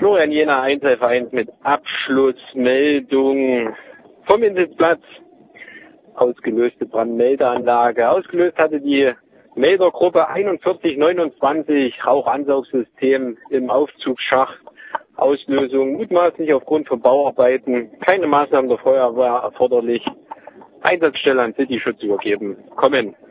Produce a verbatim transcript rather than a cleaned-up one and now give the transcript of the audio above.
Florian Jena, Einzelverein mit Abschlussmeldung vom Inselplatz. Ausgelöste Brandmeldeanlage. Ausgelöst hatte die Meldergruppe einundvierzig neunundzwanzig, Rauchansaugsystem im Aufzugsschacht. Auslösung mutmaßlich aufgrund von Bauarbeiten. Keine Maßnahmen der Feuerwehr erforderlich. Einsatzstelle an Cityschutz übergeben. Kommen.